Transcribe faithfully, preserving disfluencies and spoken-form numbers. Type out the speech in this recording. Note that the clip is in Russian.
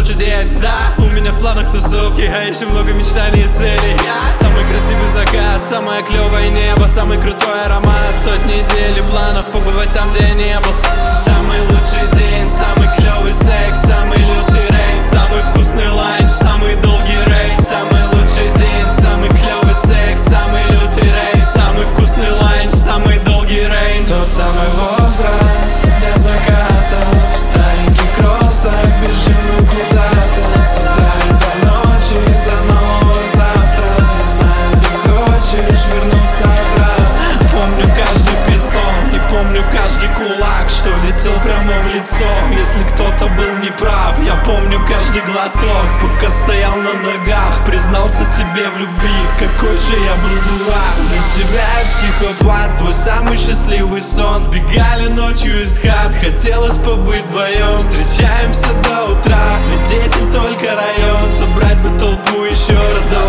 лучший день, да. У меня в планах тусовки, а еще много мечтаний и целей. Самый красивый закат, самое клевое небо, самый крутой аромат, сотни идей и планов побывать там, где я не был. Самый лучший день, самый клевый секс, самый лютый рейс, самый вкусный ланч, самый долгий рейс. Самый лучший день, самый клевый секс, самый лютый рейс, самый вкусный ланч, самый долгий рейс. Тот самый возраст для закатов, в стареньких кроссах бежим мы куда-то. Светает до ночи, до нового завтра. Знаю, ты хочешь вернуться обратно. Помню каждый песок и помню каждый кулак, что летел прямо в лицо, если кто-то был неправ. Я помню каждый глоток, пока стоял на ногах, признался тебе в любви, какой же я был дурак. Для тебя я психопат, твой самый счастливый сон. Сбегали ночью из хат, хотелось побыть вдвоем. Встречаемся до утра, свидетель только район. Собрать бы толпу еще раз,